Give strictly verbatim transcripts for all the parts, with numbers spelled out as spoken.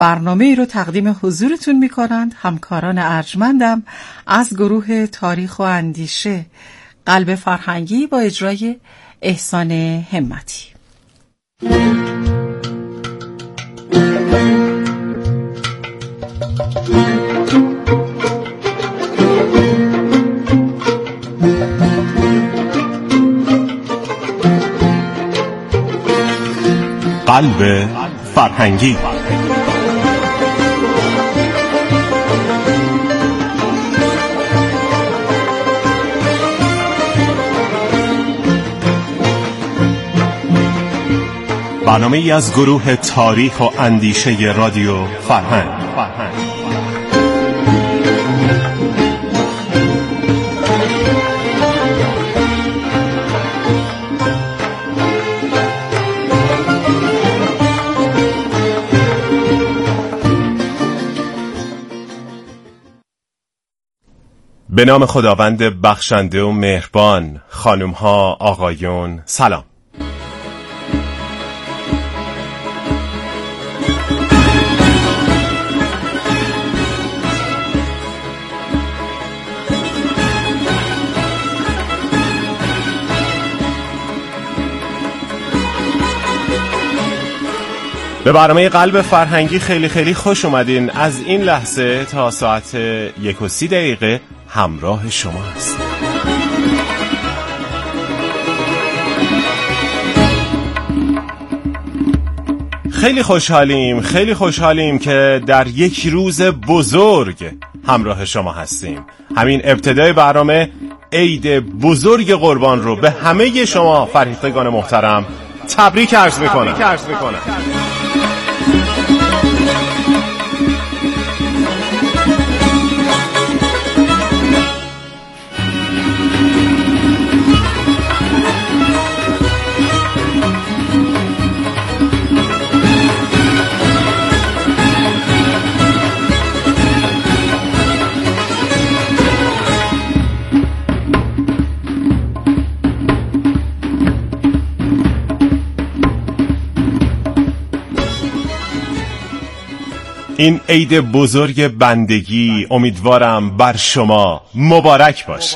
برنامه ای رو تقدیم حضورتون می کنند همکاران ارجمندم از گروه تاریخ و اندیشه قلب فرهنگی با اجرای احسان همتی. قلب فرهنگی. برنامه ای از گروه تاریخ و اندیشه رادیو فرهنگ. به نام خداوند بخشنده و مهربان. خانم ها، آقایون، سلام. به برنامه قلب فرهنگی خیلی خیلی خوش اومدین. از این لحظه تا ساعت یک و سی دقیقه همراه شما هست. خیلی خوشحالیم خیلی خوشحالیم که در یک روز بزرگ همراه شما هستیم. همین ابتدای برنامه عید بزرگ قربان رو به همه شما فرهیختگان محترم تبریک عرض میکنم. این عید بزرگ بندگی امیدوارم بر شما مبارک باشه.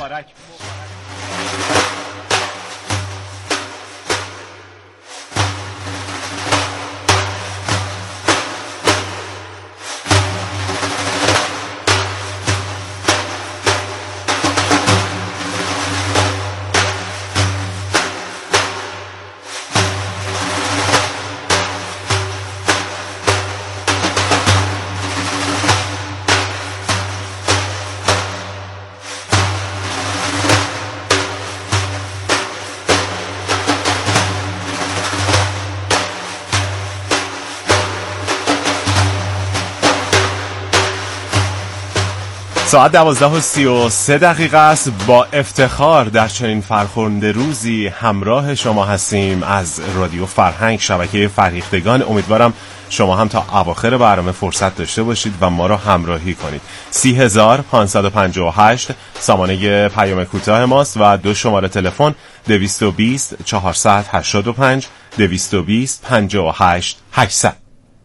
ساعت دوازده و سی و سه دقیقه است. با افتخار در چنین فرخنده روزی همراه شما هستیم از رادیو فرهنگ، شبکه فرهیختگان. امیدوارم شما هم تا اواخر برنامه فرصت داشته باشید و ما را همراهی کنید. سی هزار پانصد و پنجاه و هشت سامانه پیام کوتاه ماست و دو شماره تلفن دویست و بیست چهارصد و هشتاد و پنج دویست و بیست پنجاه و هشت هشتصد.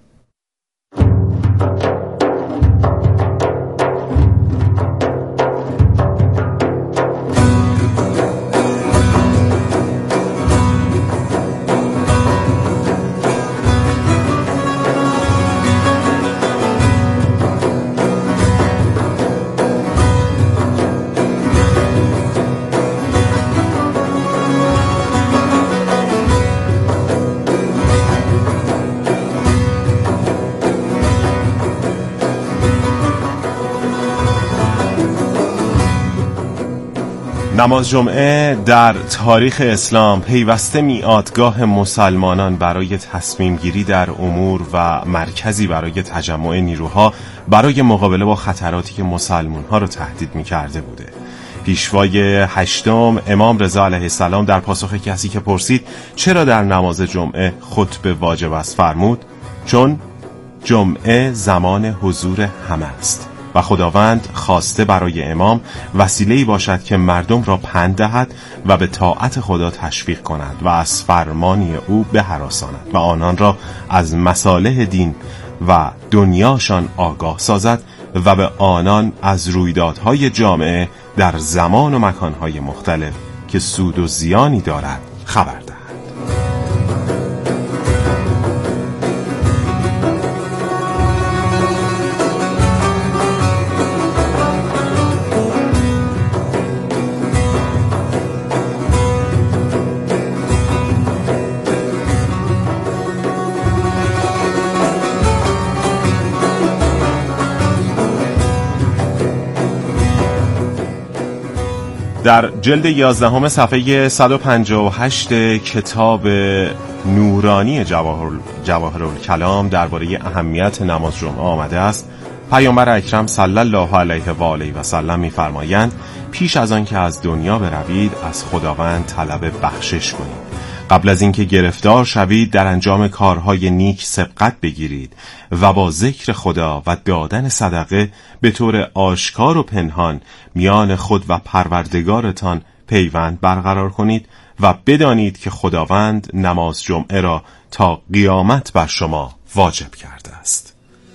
نماز جمعه در تاریخ اسلام پیوسته میعادگاه مسلمانان برای تصمیم گیری در امور و مرکزی برای تجمع نیروها برای مقابله با خطراتی که مسلمان ها رو تهدید می کرده بوده. پیشوای هشتم امام رضا علیه السلام در پاسخ کسی که پرسید چرا در نماز جمعه خطبه واجب است فرمود چون جمعه زمان حضور همه است و خداوند خواسته برای امام وسیله‌ای باشد که مردم را پند دهد و به طاعت خدا تشویق کند و از فرمانی او بهراساند و آنان را از مصالح دین و دنیاشان آگاه سازد و به آنان از رویدادهای جامعه در زمان و مکانهای مختلف که سود و زیانی دارد خبر دهد. در جلد یازدهم صفحه صد و پنجاه و هشت کتاب نورانی جواهر جواهرالکلام درباره اهمیت نماز جمعه آمده است. پیامبر اکرم صلی الله علیه و آله و سلم می‌فرمایند پیش از آن که از دنیا بروید از خداوند طلب بخشش کنید. قبل از اینکه گرفتار شوید در انجام کارهای نیک سبقت بگیرید و با ذکر خدا و دادن صدقه به طور آشکار و پنهان میان خود و پروردگارتان پیوند برقرار کنید و بدانید که خداوند نماز جمعه را تا قیامت بر شما واجب کرده است.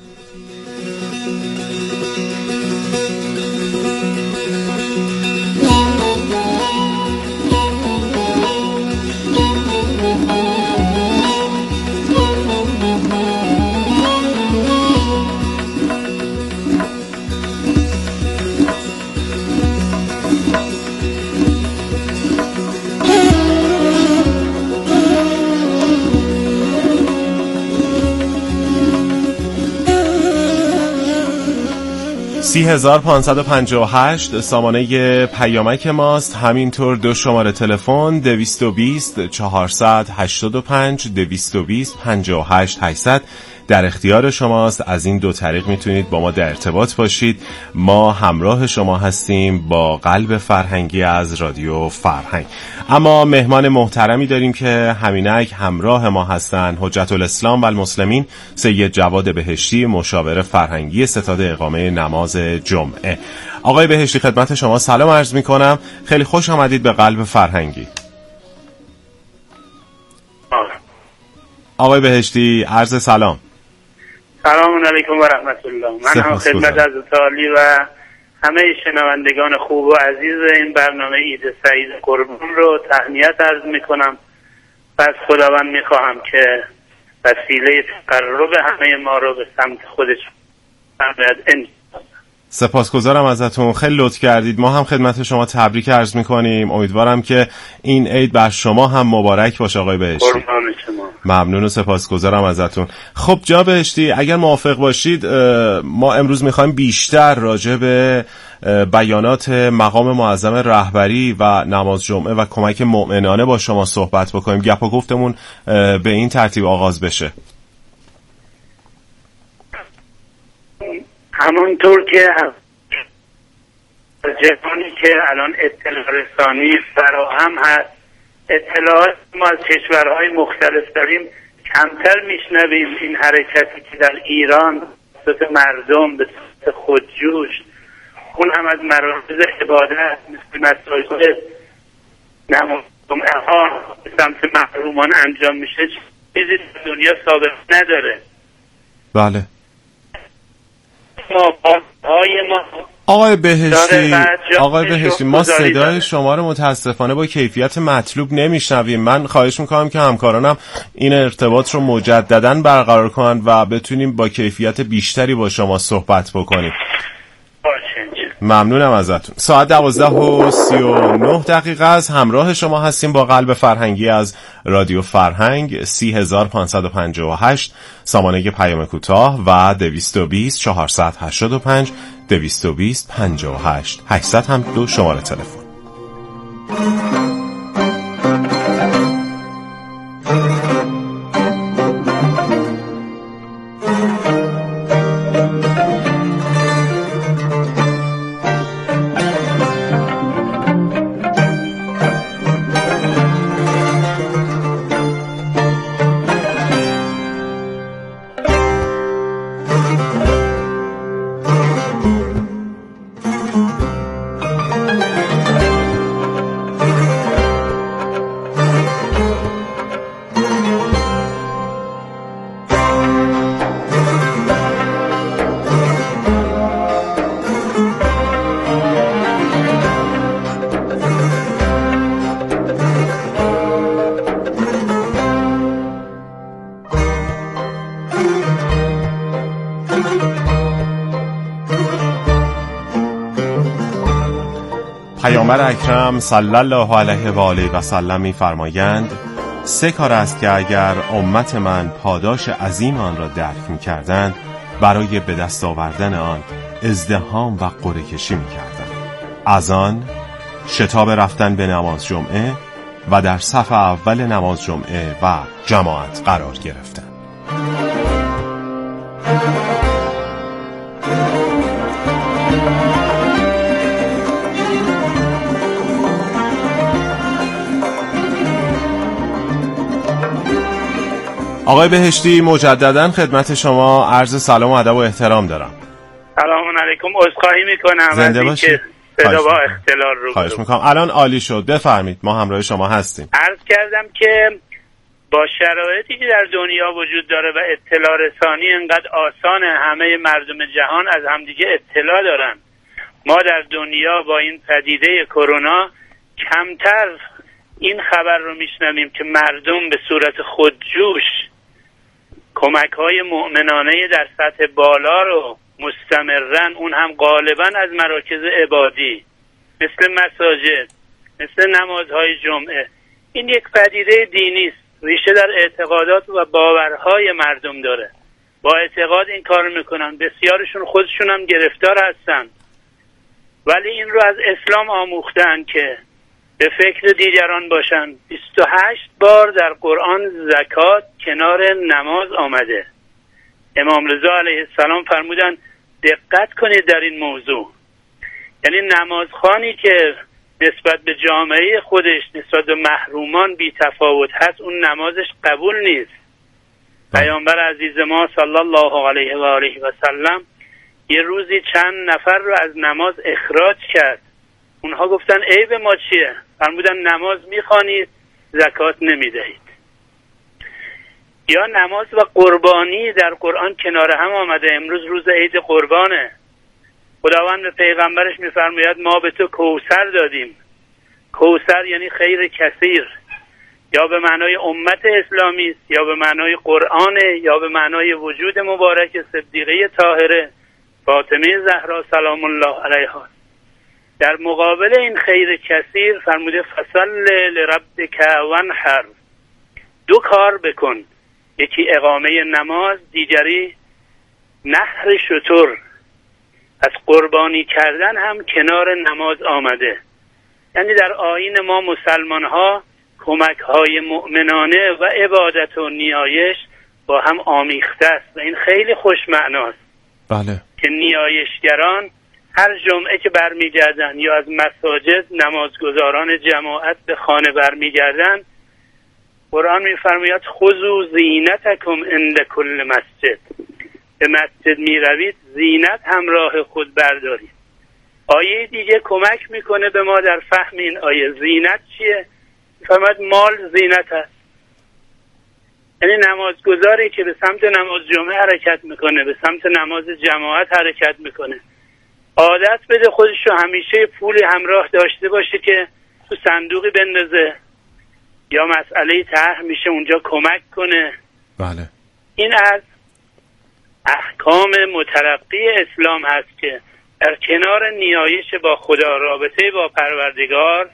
سی هزار پانصد و پنجاه و هشت سامانه پیامک ماست. همینطور دو شماره تلفن دویست و بیست چهارصد هشتاد و پنج دویست و بیست پنجاه و هشت هشتصد در اختیار شماست. از این دو طریق میتونید با ما در ارتباط باشید. ما همراه شما هستیم با قلب فرهنگی از رادیو فرهنگ. اما مهمان محترمی داریم که همینک همراه ما هستن. حجت الاسلام و المسلمین سید جواد بهشتی، مشاور فرهنگی ستاد اقامه نماز جمعه. آقای بهشتی خدمت شما سلام عرض میکنم. خیلی خوش آمدید به قلب فرهنگی. آقای بهشتی عرض سلام. سلام علیکم و رحمت الله. من هم خدمت از عالی و همه شنوندگان خوب و عزیز این برنامه عید سعید قربان رو تهنیت عرض میکنم و از خداوند میخواهم که وسیله تقرب همه ما رو به سمت خودش بفرماید. سپاسگزارم ازتون، خیلی لطف کردید. ما هم خدمت شما تبریک عرض میکنیم. امیدوارم که این عید بر شما هم مبارک باشه آقای بهشتی. قربان شما. ممنون و سپاسگزارم ازتون. خب جناب بهشتی اگر موافق باشید ما امروز میخوایم بیشتر راجع به بیانات مقام معظم رهبری و نماز جمعه و کمک مؤمنانه با شما صحبت بکنیم. گپ و گفتمون به این ترتیب آغاز بشه. همونطور که جهانی که الان اطلاع رسانی فراهم هست، اطلاعات ما از کشورهای مختلف داریم، کمتر میشنویم این حرکتی که در ایران به صورت مردم به صورت خودجوش، اون هم از مراکز عبادت مثل مساجد نماز جمعه ها به سمت محرومان انجام میشه، چیزی در دنیا سابقه نداره. بله. ما های ما آقای بهشتی آقای بهشتی ما صدای شما رو متاسفانه با کیفیت مطلوب نمیشنویم. من خواهش میکنم که همکارانم این ارتباط رو مجدداً برقرار کنن و بتونیم با کیفیت بیشتری با شما صحبت بکنیم. ممنونم ازتون. ساعت دوازده و سی و نه دقیقه است. همراه شما هستیم با قلب فرهنگی از رادیو فرهنگ. سی هزار پانصد و پنجاه و هشت سامانه پیام کوتاه و دویست و بیست چهارصد هشتاد و پنج دویست و بیست پنجاه و هشت هشتصد هم دو شماره تلفن. پیامبر اکرم صلی الله علیه و آله و سلم می‌فرمایند سه کار است که اگر امت من پاداش عظیم آن را درک می‌کردند برای به دست آوردن آن ازدحام و قرعه کشی می‌کردند. از آن شتاب رفتن به نماز جمعه و در صف اول نماز جمعه و جماعت قرار گرفتن. آقای بهشتی مجدداً خدمت شما عرض سلام و ادب و احترام دارم. سلام علیکم. عذرخواهی میکنم زنده باشید. صدا با اختلال رو خواهش میکنم. الان عالی شد. بفرمایید، ما همراه شما هستیم. عرض کردم که با شرایطی که در دنیا وجود داره و اطلاع رسانی انقدر آسانه، همه مردم جهان از همدیگه اطلاع دارن. ما در دنیا با این پدیده کرونا کمتر این خبر رو میشنویم که مردم به صورت خودجوش کمک‌های مؤمنانه در سطح بالا رو مستمرن، اون هم غالبا از مراکز عبادی مثل مساجد، مثل نمازهای جمعه. این یک پدیده دینی است، ریشه در اعتقادات و باورهای مردم داره. با اعتقاد این کار میکنن، بسیارشون خودشون هم گرفتار هستن، ولی این رو از اسلام آموختن که به فکر دیگران باشن. بیست و هشت بار در قرآن زکات کنار نماز آمده. امام رضا علیه السلام فرمودن دقت کنید در این موضوع. یعنی نمازخوانی که نسبت به جامعه خودش، نسبت به محرومان بی تفاوت هست، اون نمازش قبول نیست. پیامبر عزیز ما صلی الله علیه و آله و سلم یه روزی چند نفر رو از نماز اخراج کرد. اونها گفتن عیب ما چیه؟ فرمودن نماز میخوانید، زکات نمیدهید. یا نماز و قربانی در قرآن کنار هم آمده. امروز روز عید قربانه. خداوند به پیغمبرش میفرماید ما به تو کوثر دادیم. کوثر یعنی خیر کثیر، یا به معنای امت اسلامی است، یا به معنای قرآنه، یا به معنای وجود مبارک صدیقه طاهره فاطمه زهرا سلام الله علیها. در مقابل این خیر کثیر فرموده فصل لربک وانحر. دو کار بکن، یکی اقامه نماز، دیگری نحر شتر. از قربانی کردن هم کنار نماز آمده. یعنی در آیین ما مسلمان ها کمک های مؤمنانه و عبادت و نیایش با هم آمیخته است و این خیلی خوش معناست. بله. که نیایشگران هر جمعه که برمیگردن یا از مساجد نمازگزاران جماعت به خانه برمیگردن، قرآن میفرماید خذوا زینتکم عند کل مسجد. به مسجد میروید زینت همراه خود بردارید. آیه دیگه کمک میکنه به ما در فهم این آیه. زینت چیه؟ میفرماید مال زینت هست. یعنی نمازگزاری که به سمت نماز جمعه حرکت میکنه، به سمت نماز جماعت حرکت میکنه، عادت بده خودش رو همیشه پولی همراه داشته باشه که تو صندوقی بندازه یا مسئله طرح میشه اونجا کمک کنه. بله. این از احکام مترقی اسلام هست که در کنار نیایش با خدا، رابطه با پروردگار،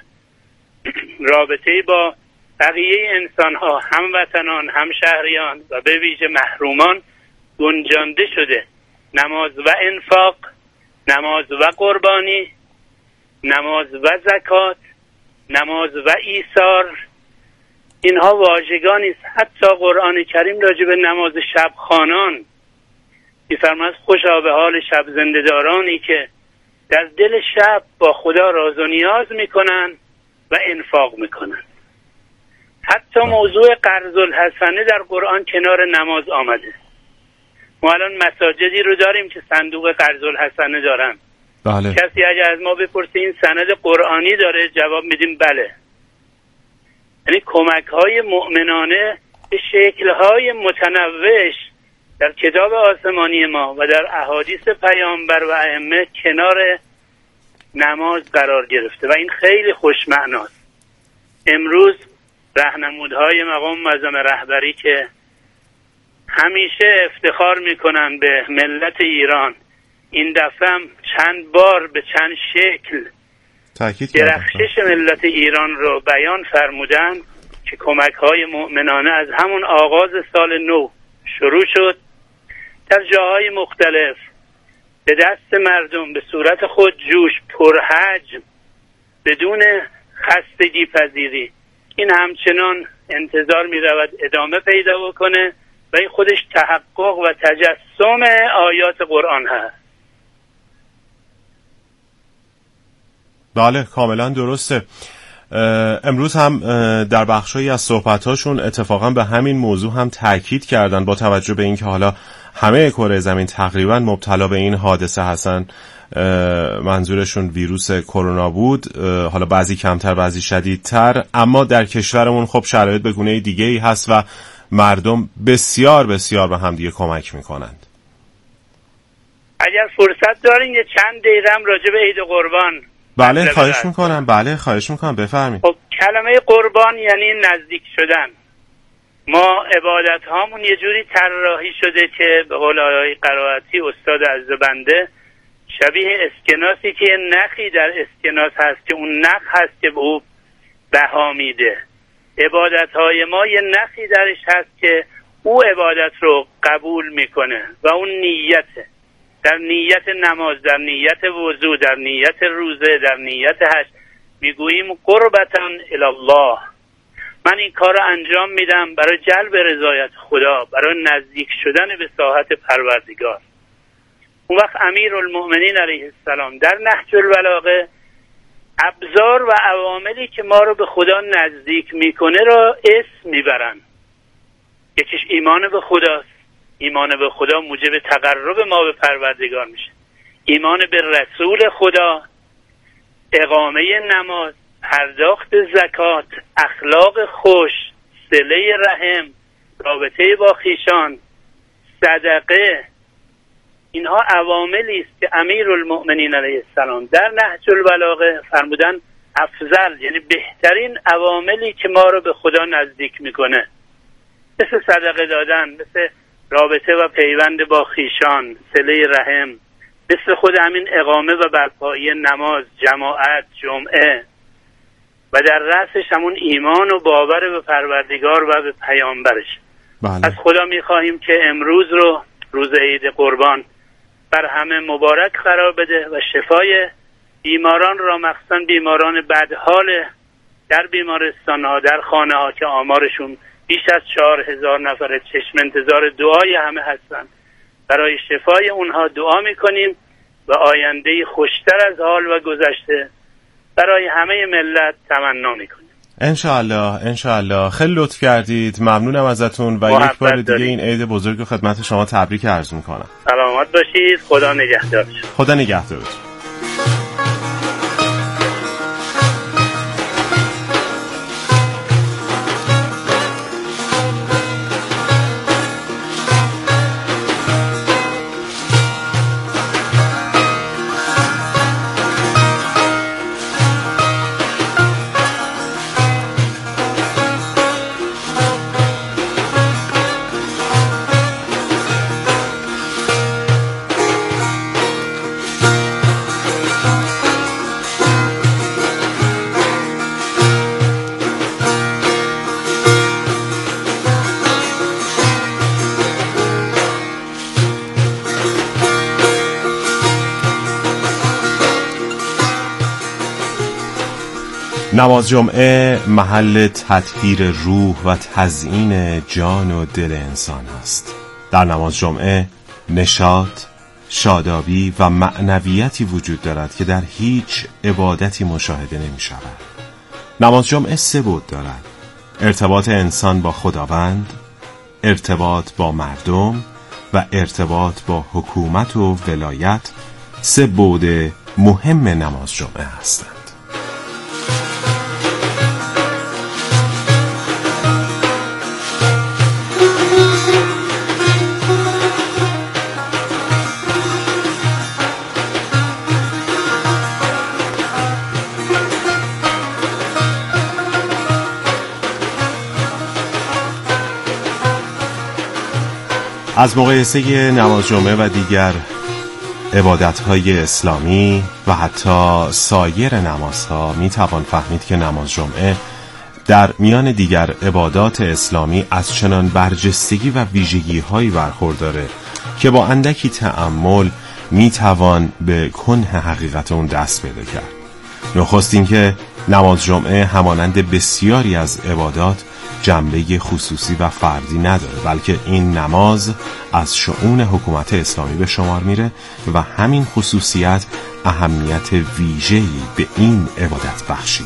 رابطه با بقیه انسان ها، هموطنان، همشهریان و به ویژه محرومان گنجانده شده نماز و انفاق، نماز و قربانی، نماز و زکات، نماز و ایثار. اینها واژگانی است. حتی قرآن کریم راجع به نماز شب خوانان می‌فرماید خوشا به حال شب زنده‌دارانی که در دل شب با خدا راز و نیاز میکنن و انفاق میکنن. حتی موضوع قرض الحسنه در قرآن کنار نماز آمده. ما الان مساجدی رو داریم که صندوق قرض الحسنه دارن. بله. کسی اگه از ما بپرسه این سند قرآنی داره، جواب میدیم بله. یعنی کمک های مؤمنانه به شکل های متنوعش در کتاب آسمانی ما و در احادیث پیامبر و ائمه کنار نماز قرار گرفته و این خیلی خوش معناست. امروز راهنمودهای مقام معظم رهبری که همیشه افتخار میکنن به ملت ایران. این دفعه هم چند بار به چند شکل درخشش ملت ایران رو بیان فرمودن که کمک های مؤمنانه از همون آغاز سال نو شروع شد، در جاهای مختلف به دست مردم به صورت خود جوش، پرحجم، بدون خستگی پذیری. این همچنان انتظار می رود ادامه پیدا بکنه و این خودش تحقق و تجسم آیات قرآن هست. بله کاملا درسته. امروز هم در بخشایی از صحبتاشون اتفاقا به همین موضوع هم تاکید کردن، با توجه به اینکه حالا همه کره زمین تقریبا مبتلا به این حادثه هستن، منظورشون ویروس کرونا بود، حالا بعضی کمتر بعضی شدیدتر، اما در کشورمون خب شرایط به گونه دیگه ای هست و مردم بسیار بسیار به هم دیگه کمک میکنند. اگر فرصت دارین یه چند دقیقه هم راجع به عید قربان. بله خواهش میکنم. بله خواهش میکنم بفرمایید. خب کلمه قربان یعنی نزدیک شدن. ما عبادت هامون یه جوری طراحی شده که به قول آقای قرائتی استاد عزیز بنده شبیه اسکناسی که نخی در اسکناس هست که اون نخ هست که به او بها میده. عبادت های ما یه نخی درش هست که او عبادت رو قبول میکنه و اون نیته. در نیت نماز، در نیت وضو، در نیت روزه، در نیت حج میگوییم قربتاً الی الله. من این کار رو انجام میدم برای جلب رضایت خدا، برای نزدیک شدن به ساحت پروردگار. اون وقت امیرالمؤمنین علیه السلام در نهج البلاغه ابزار و عواملی که ما رو به خدا نزدیک میکنه را اسم میبرن. یکیش ایمان به خداست. ایمان به خدا موجب تقرب ما به پروردگار میشه. ایمان به رسول خدا، اقامه نماز، پرداخت زکات، اخلاق خوش، صله رحم، رابطه با خویشان، صدقه، اینها عواملی است که امیرالمؤمنین علیه السلام در نهج البلاغه فرمودن افضل، یعنی بهترین عواملی که ما رو به خدا نزدیک میکنه، مثل صدقه دادن، مثل رابطه و پیوند با خویشان، صله رحم، مثل خود همین اقامه و برپایی نماز، جماعت، جمعه، و در رأسش همون ایمان و باور به پروردگار و به پیامبرش. بله. از خدا میخواهیم که امروز رو، روز عید قربان، بر همه مبارک قرار بده و شفای بیماران را، مخصوصا بیماران بدحال در بیمارستان ها، در خانه ها که آمارشون بیش از چهار هزار نفر چشم انتظار دعای همه هستن، برای شفای اونها دعا میکنیم و آینده خوشتر از حال و گذشته برای همه ملت تمنا میکنیم. انشاءالله انشاءالله. خیلی لطف کردید، ممنونم ازتون و یک بار دیگه دارید. این عید بزرگ رو خدمت شما تبریک عرض میکنم. سلامت باشید، خدا نگهدار. خدا نگهدارتون. نماز جمعه محل تطهیر روح و تزیین جان و دل انسان است. در نماز جمعه نشاط، شادابی و معنویتی وجود دارد که در هیچ عبادتی مشاهده نمی شود. نماز جمعه سه بعد دارد: ارتباط انسان با خداوند، ارتباط با مردم و ارتباط با حکومت و ولایت. سه بعد مهم نماز جمعه هستند. از مقایسه نماز جمعه و دیگر عبادت‌های اسلامی و حتی سایر نمازها میتوان فهمید که نماز جمعه در میان دیگر عبادات اسلامی از چنان برجستگی و ویژگی‌هایی برخورداره که با اندکی تأمل میتوان به کنه حقیقت اون دست پیدا کرد. نخست این که نماز جمعه همانند بسیاری از عبادات جنبه خصوصی و فردی نداره، بلکه این نماز از شؤون حکومت اسلامی به شمار میره و همین خصوصیت اهمیت ویژه‌ای به این عبادت بخشیده.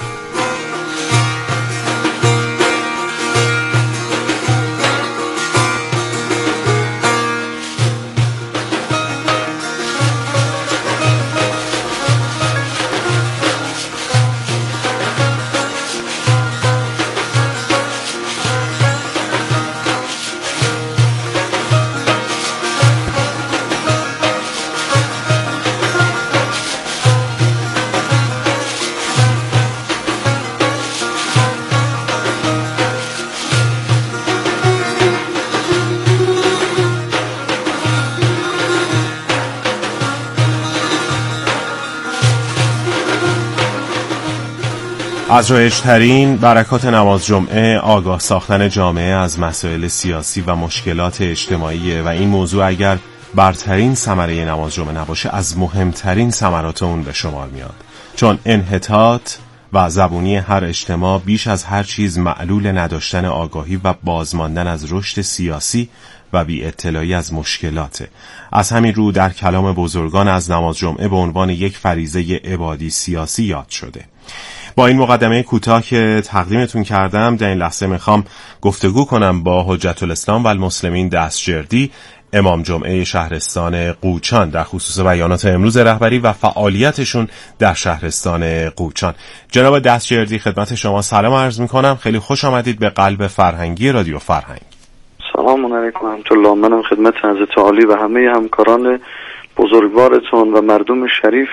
از رایج‌ترین برکات نماز جمعه آگاه ساختن جامعه از مسائل سیاسی و مشکلات اجتماعی و این موضوع اگر برترین ثمره نماز جمعه نباشه از مهمترین ثمرات اون به شمار میاد، چون انحطاط و زبونی هر اجتماع بیش از هر چیز معلول نداشتن آگاهی و بازماندن از رشد سیاسی و بی اطلاعی از مشکلاته. از همین رو در کلام بزرگان از نماز جمعه به عنوان یک فریضه عبادی سیاسی یاد شده. با این مقدمه کوتاه که تقدیمتون کردم در این لحظه میخوام گفتگو کنم با حجت الاسلام و المسلمین دستجردی، امام جمعه شهرستان قوچان، در خصوص بیانات امروز رهبری و فعالیتشون در شهرستان قوچان. جناب دستجردی خدمت شما سلام عرض میکنم، خیلی خوش آمدید به قلب فرهنگی رادیو فرهنگ. سلام علیکم و رحمت الله. منم خدمت حضرت عالی و همه همکاران بزرگوارتون و مردم شریف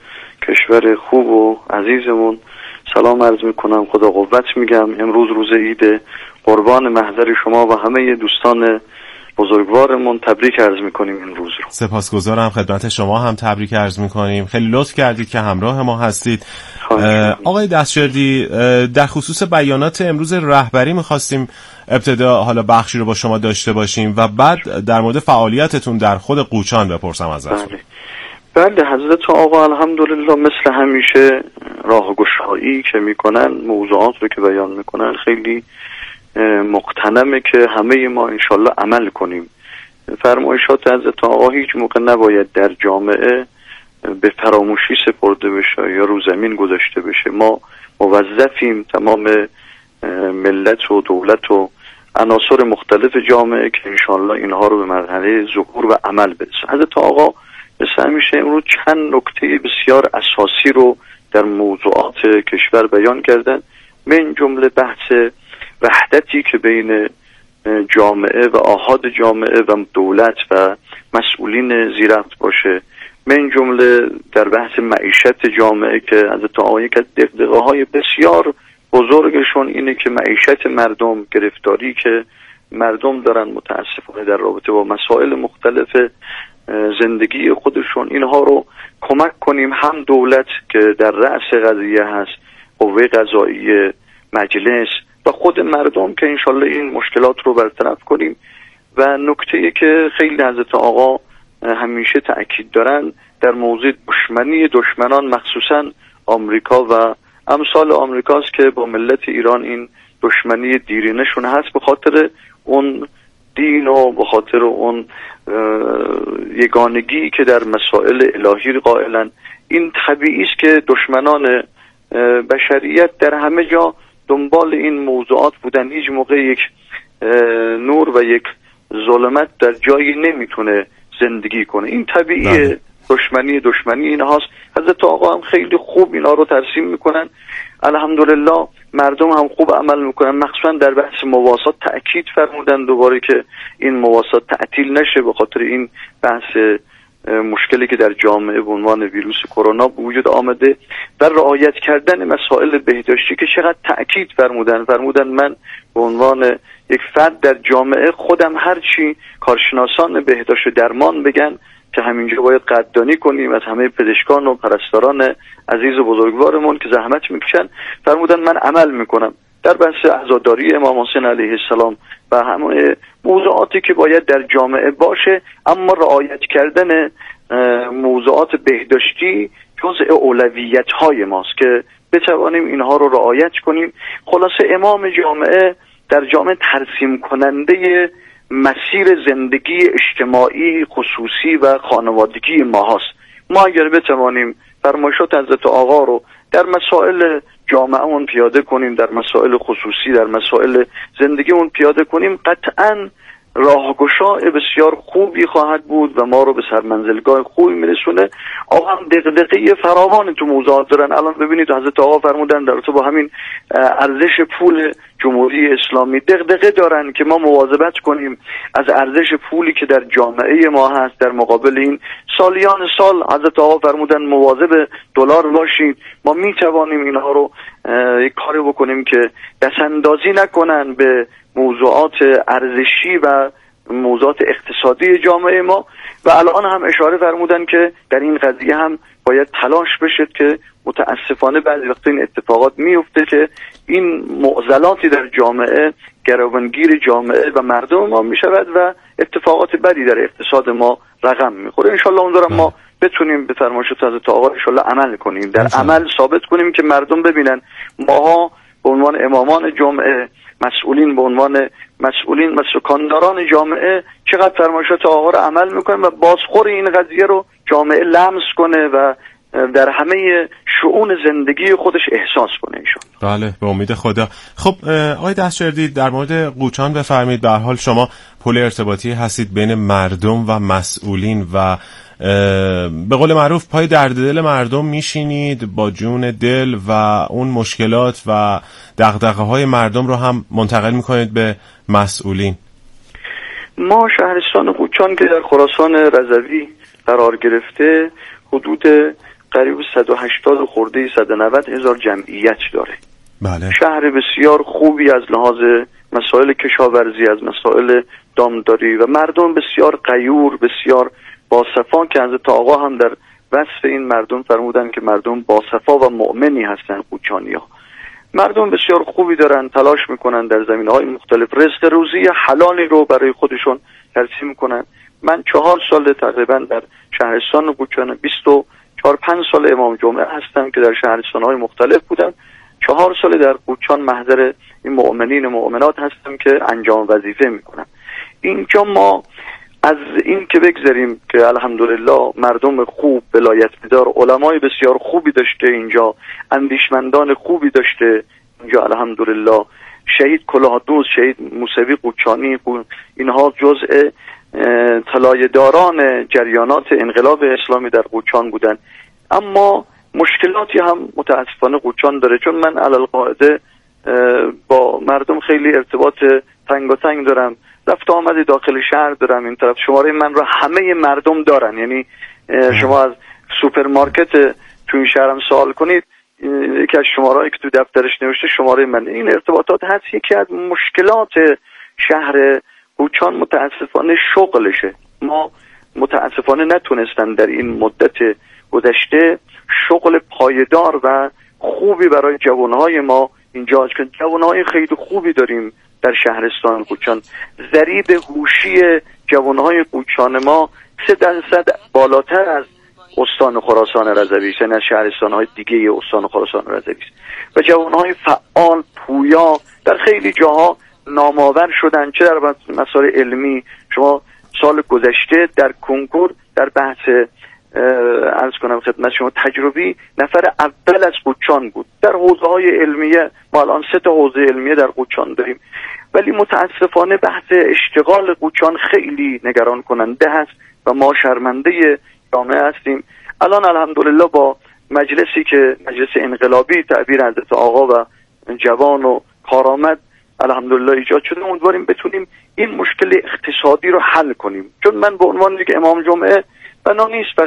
کشور خوب و عزیزمون سلام عرض میکنم، خدا قوت میگم. امروز روز عید، قربان محضر شما و همه دوستان بزرگوارمون تبریک عرض میکنیم این روز رو. سپاسگزارم، خدمت شما هم تبریک عرض میکنیم. خیلی لطف کردید که همراه ما هستید. آقای دستجردی، در خصوص بیانات امروز رهبری میخواستیم ابتدا حالا بخشی رو با شما داشته باشیم و بعد در مورد فعالیتتون در خود قوچان بپرسم ازتون. بله. بله حضرت آقا الحمدلله مثل همیشه راهگشایی که میکنن، موضوعات رو که بیان میکنن خیلی مقتنمه که همه ما انشالله عمل کنیم. فرمایشات حضرت آقا هیچ موقع نباید در جامعه به فراموشی سپرده بشه یا رو زمین گذاشته بشه. ما موظفیم تمام ملت و دولت و عناصر مختلف جامعه که انشالله اینها رو به مرحله ظهور و عمل برسه. حضرت آقا مثل همیشه امروز چند نکته بسیار اساسی رو در موضوعات کشور بیان کردن، من جمله بحث وحدتی که بین جامعه و آحاد جامعه و دولت و مسئولین زیرفت باشه، من جمله در بحث معیشت جامعه که حضرت آقا یک از دغدغه های بسیار بزرگشون اینه که معیشت مردم، گرفتاری که مردم دارن متاسفانه در رابطه با مسائل مختلف زندگی خودشون، اینها رو کمک کنیم. هم دولت که در رأس قضیه هست، قوه قضاییه، مجلس و خود مردم که انشالله این مشکلات رو برطرف کنیم. و نکته‌ای که خیلی حضرت آقا همیشه تأکید دارن در موضوع دشمنی دشمنان، مخصوصا آمریکا و امثال آمریکاست که با ملت ایران این دشمنی دیرینشون هست، به خاطر اون دین و به خاطر اون یگانگی که در مسائل الهی قائلن. این طبیعی است که دشمنان بشریت در همه جا دنبال این موضوعات بودن. هیچ موقع یک نور و یک ظلمت در جایی نمیتونه زندگی کنه. این طبیعیه، دشمنی دشمنی این هاست. حضرت آقا هم خیلی خوب اینا رو ترسیم میکنن. الحمدلله مردم هم خوب عمل میکنن، مخصوصا در بحث مواسات تأکید فرمودن دوباره که این مواسات تعطیل نشه به خاطر این بحث مشکلی که در جامعه به عنوان ویروس کرونا به وجود آمده و رعایت کردن مسائل بهداشتی که چقدر تأکید فرمودن فرمودن من به عنوان یک فرد در جامعه خودم هرچی کارشناسان بهداشت و درمان بگن که همینجا باید قدردانی کنیم از همه پزشکان و پرستاران عزیز و بزرگوارمون که زحمت میکشن، فرمودن من عمل میکنم در بحث عزاداری امام حسین علیه السلام و همه موضوعاتی که باید در جامعه باشه، اما رعایت کردن موضوعات بهداشتی جزء اولویت های ماست که بتوانیم اینها رو رعایت کنیم. خلاصه امام جامعه در جامعه ترسیم کننده مسیر زندگی اجتماعی خصوصی و خانوادگی ما هست. ما اگر بتوانیم فرمایشات حضرت آقا رو در مسائل جامعهمون پیاده کنیم، در مسائل خصوصی، در مسائل زندگیمون پیاده کنیم، قطعاً راهگشا بسیار خوبی خواهد بود و ما رو به سرمنزلگاه خوبی میرسونه. آقا هم دغدغه فراوان تو موضوعات دارن. الان ببینید حضرت آقا فرمودن در تو با همین ارزش پول جمهوری اسلامی دغدغه دارن که ما مواظبت کنیم از ارزش پولی که در جامعه ما هست. در مقابل این سالیان سال حضرت آقا فرمودن مواظب دلار باشید. ما میتوانیم اینها رو یک کاری بکنیم که دستاندازی نکنن به موضوعات ارزشی و موضوعات اقتصادی جامعه ما. و الان هم اشاره فرمودن که در این قضیه هم باید تلاش بشه که متاسفانه بعضی وقتا این اتفاقات میفته که این معضلاتی در جامعه گروگانگیر جامعه و مردم ما میشود و اتفاقات بدی در اقتصاد ما رقم میخوره. انشالله امیدوارم ما بتونیم به فرمایشات حضرت آقا انشالله عمل کنیم، در عمل ثابت کنیم که مردم ببینن ماها به عنوان امامان جامعه، مسئولین به عنوان مسئولین و سکانداران جامعه چقدر فرمایشات آقا رو عمل میکنیم و بازخور این قضیه رو جامعه لمس کنه و در همه شؤون زندگی خودش احساس کنه انشالله. بله به امید خدا. خب آقای دستجردی در مورد قوچان بفرمایید. به هر حال شما پل ارتباطی هستید بین مردم و مسئولین و به قول معروف پای درد دل مردم میشینید با جون دل و اون مشکلات و دغدغه های مردم رو هم منتقل میکنید به مسئولین. ما شهرستان قوچان که در خراسان رضوی قرار گرفته حدود قریب صد و هشتاد خورده صد و نود هزار جمعیت داره. بله. شهر بسیار خوبی از لحاظ مسائل کشاورزی، از مسائل دامداری و مردم بسیار غیور، بسیار باصفا که حضرت آقا هم در وصف این مردم فرمودن که مردم باصفا و مؤمنی هستن قوچانی‌ها. مردم بسیار خوبی دارن، تلاش میکنن در زمینه‌های مختلف رزق روزی حلالی رو برای خودشون ترسیم میکنن. من چهار سال تقریبا در شهرستان قوچان، بیست و چهار پنج سال امام جمعه هستم که در شهرستان‌های مختلف بودم. چهار سال در قوچان محضر این مؤمنین و مؤمنات هستم که انجام وظیفه میکنم. اینجا ما از این که بگذاریم که الحمدلله مردم خوب، ولایت‌مدار، علمای بسیار خوبی داشته اینجا، اندیشمندان خوبی داشته اینجا الحمدلله، شهید کلاهدوز، شهید موسوی قوچانی، اینها جزء طلایه‌داران جریانات انقلاب اسلامی در قوچان بودن. اما مشکلاتی هم متاسفانه قوچان داره، چون من علالقاعده با مردم خیلی ارتباط تنگاتنگ دارم، رفت آمد داخل شهر دارم. این طرف شماره من رو همه مردم دارن، یعنی شما از سوپرمارکت تو این شهرم سوال کنید یکی از شمارهایی که تو دفترش نوشته شماره من. این ارتباطات هست. یکی از مشکلات شهر قوچان متاسفانه شغلشه. ما متاسفانه نتونستن در این مدت گذشته شغل پایدار و خوبی برای جوانهای ما اینجا، که جوانهای خیلی خوبی داریم در شهرستان قوچان. ضریب هوشی جوانهای قوچان ما سه درصد بالاتر از استان خراسان رضوی، یعنی از شهرستانهای دیگه استان خراسان رضوی است. و جوانهای فعال، پویا در خیلی جاها نامآور شدن، چه در مسائل علمی. شما سال گذشته در کنکور در بحث عرض کنم خدمت شما تجربی نفر اول از قوچان بود. در حوزه‌های علمیه ما الان سه تا حوزه علمیه در قوچان داریم، ولی متاسفانه بحث اشتغال قوچان خیلی نگران کننده هست و ما شرمنده جامعه هستیم. الان الحمدلله با مجلسی که مجلس انقلابی تعبیر حضرت آقا و جوان و کارآمد الحمدلله ایجاد شده، امیدواریم بتونیم این مشکل اقتصادی رو حل کنیم. چون من به عنوان یک امام جمعه بنا نیست